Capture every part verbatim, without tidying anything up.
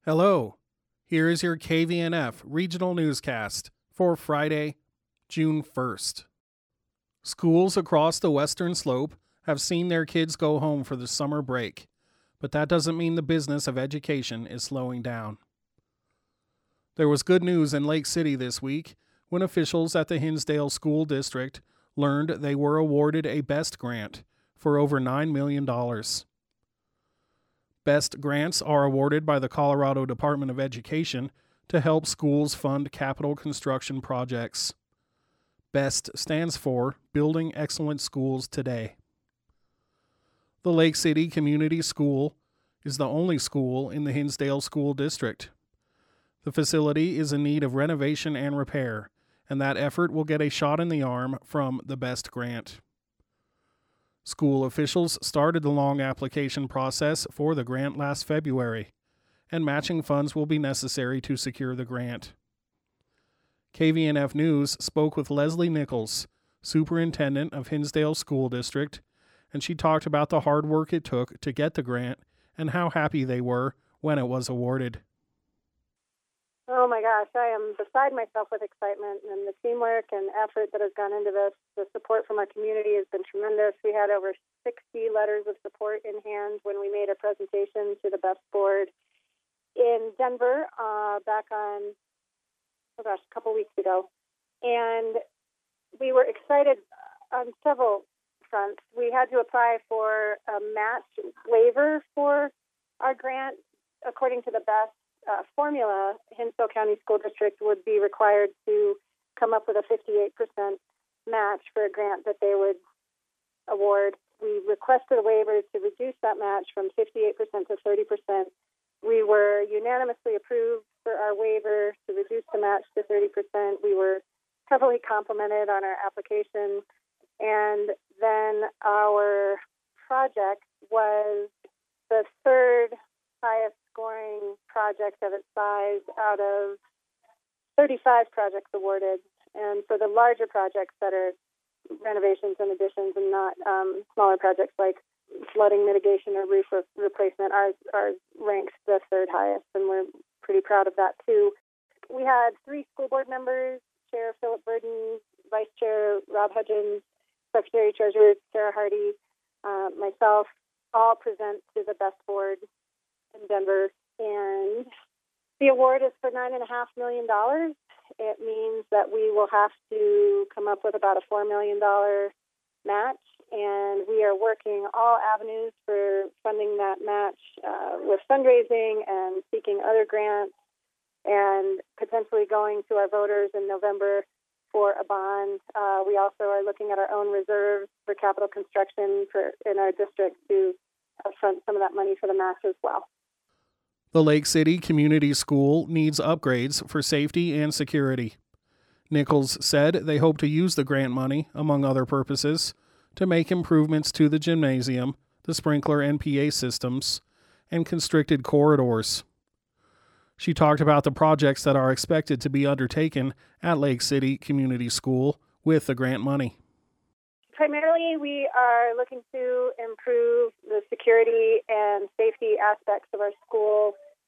Hello, here is your K V N F regional newscast for Friday, June first. Schools across the Western Slope have seen their kids go home for the summer break, but that doesn't mean the business of education is slowing down. There was good news in Lake City this week when officials at the Hinsdale School District learned they were awarded a BEST grant for over nine million dollars. BEST grants are awarded by the Colorado Department of Education to help schools fund capital construction projects. BEST stands for Building Excellent Schools Today. The Lake City Community School is the only school in the Hinsdale School District. The facility is in need of renovation and repair, and that effort will get a shot in the arm from the BEST grant. School officials started the long application process for the grant last February, and matching funds will be necessary to secure the grant. K V N F News spoke with Leslie Nichols, superintendent of Hinsdale School District, and she talked about the hard work it took to get the grant and how happy they were when it was awarded. Oh my gosh, I am beside myself with excitement, and the teamwork and effort that has gone into this. The support from our community has been tremendous. We had over sixty letters of support in hand when we made a presentation to the BEST board in Denver uh, back on, oh gosh, a couple weeks ago. And we were excited on several fronts. We had to apply for a match waiver for our grant. According to the BEST Uh, formula, Hinsdale County School District would be required to come up with a fifty-eight percent match for a grant that they would award. We requested a waiver to reduce that match from fifty-eight percent to thirty percent. We were unanimously approved for our waiver to reduce the match to thirty percent. We were heavily complimented on our application. And then our project was the third highest scoring project of its size out of thirty-five projects awarded. And for the larger projects that are renovations and additions and not um, smaller projects like flooding mitigation or roof re- replacement, ours, ours ranks the third highest, and we're pretty proud of that too. We had three school board members, Chair Philip Burden, Vice Chair Rob Hudgens, Secretary Treasurer Sarah Hardy, uh, myself, all present to the BEST board in Denver, and the award is for nine and a half million dollars. It means that we will have to come up with about a four million dollar match, and we are working all avenues for funding that match uh, with fundraising and seeking other grants, and potentially going to our voters in November for a bond. Uh, we also are looking at our own reserves for capital construction for in our district to uh, front some of that money for the match as well. The Lake City Community School needs upgrades for safety and security. Nichols said they hope to use the grant money, among other purposes, to make improvements to the gymnasium, the sprinkler and P A systems, and constricted corridors. She talked about the projects that are expected to be undertaken at Lake City Community School with the grant money. Primarily, we are looking to improve the security and safety aspects of our school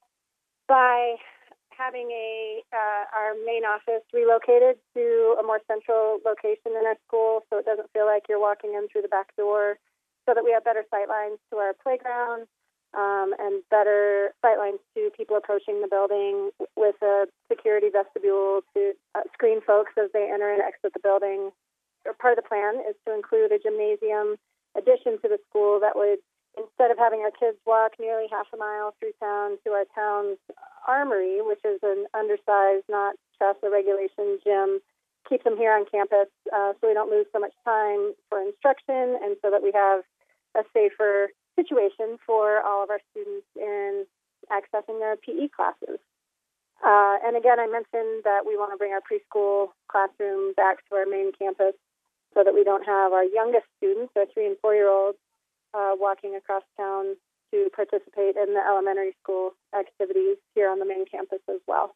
by having a uh, our main office relocated to a more central location in our school, so it doesn't feel like you're walking in through the back door, so that we have better sight lines to our playground um, and better sight lines to people approaching the building, with a security vestibule to uh, screen folks as they enter and exit the building. Part of the plan is to include a gymnasium addition to the school that would, instead of having our kids walk nearly half a mile through town to our town's armory, which is an undersized, not TRASA regulation gym, keep them here on campus uh, so we don't lose so much time for instruction, and so that we have a safer situation for all of our students in accessing their P E classes. Uh, and again, I mentioned that we want to bring our preschool classroom back to our main campus, so that we don't have our youngest students, our three and four-year-olds, uh, walking across town to participate in the elementary school activities here on the main campus as well.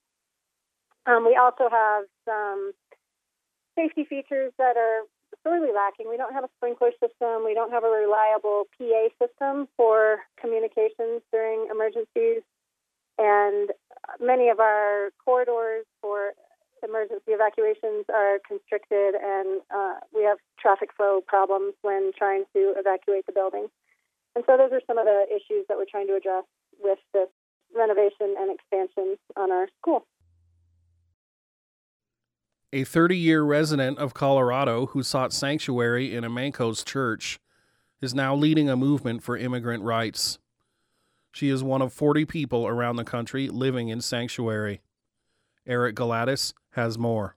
Um, we also have some safety features that are sorely lacking. We don't have a sprinkler system. We don't have a reliable P A system for communications during emergencies. and many of our corridors for emergency evacuations are constricted, and uh, we have traffic flow problems when trying to evacuate the building. And so those are some of the issues that we're trying to address with this renovation and expansion on our school. A thirty-year resident of Colorado who sought sanctuary in a Mancos church is now leading a movement for immigrant rights. She is one of forty people around the country living in sanctuary. Eric Galatis has more.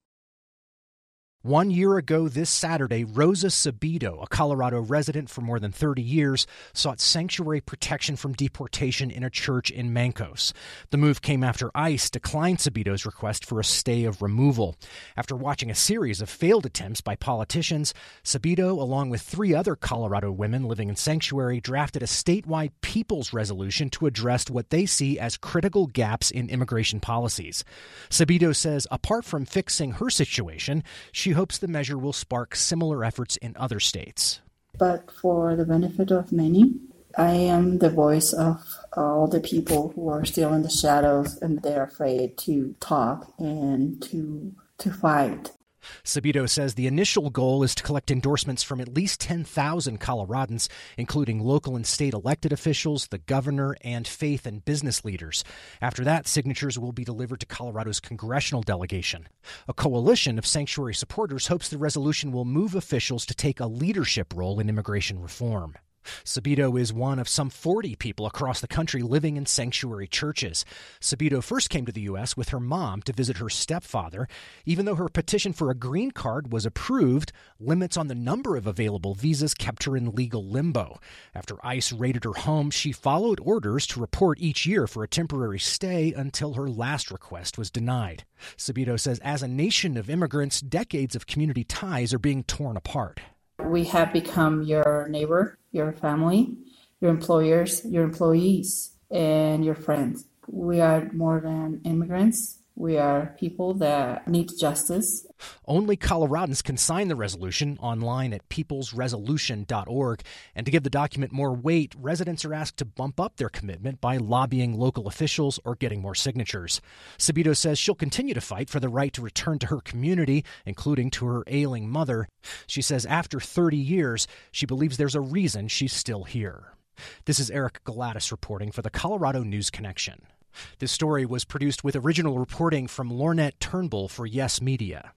One year ago this Saturday, Rosa Sabido, a Colorado resident for more than thirty years, sought sanctuary protection from deportation in a church in Mancos. The move came after ICE declined Sabido's request for a stay of removal. After watching a series of failed attempts by politicians, Sabido, along with three other Colorado women living in sanctuary, drafted a statewide people's resolution to address what they see as critical gaps in immigration policies. Sabido says apart from fixing her situation, she She hopes the measure will spark similar efforts in other states. But for the benefit of many, I am the voice of all the people who are still in the shadows and they're afraid to talk and to to fight. Sabido says the initial goal is to collect endorsements from at least ten thousand Coloradans, including local and state elected officials, the governor, and faith and business leaders. After that, signatures will be delivered to Colorado's congressional delegation. A coalition of sanctuary supporters hopes the resolution will move officials to take a leadership role in immigration reform. Sabido is one of some forty people across the country living in sanctuary churches. Sabido first came to the U S with her mom to visit her stepfather. Even though her petition for a green card was approved, limits on the number of available visas kept her in legal limbo. After ICE raided her home, she followed orders to report each year for a temporary stay until her last request was denied. Sabido says as a nation of immigrants, decades of community ties are being torn apart. We have become your neighbor, your family, your employers, your employees, and your friends. We are more than immigrants. We are people that need justice. Only Coloradans can sign the resolution online at peoples resolution dot org. And to give the document more weight, residents are asked to bump up their commitment by lobbying local officials or getting more signatures. Sabido says she'll continue to fight for the right to return to her community, including to her ailing mother. She says after thirty years, she believes there's a reason she's still here. This is Eric Galatis reporting for the Colorado News Connection. This story was produced with original reporting from Lornette Turnbull for Yes Media.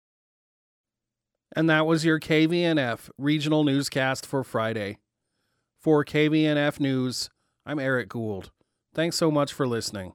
And that was your K V N F regional newscast for Friday. For K V N F News, I'm Eric Gould. Thanks so much for listening.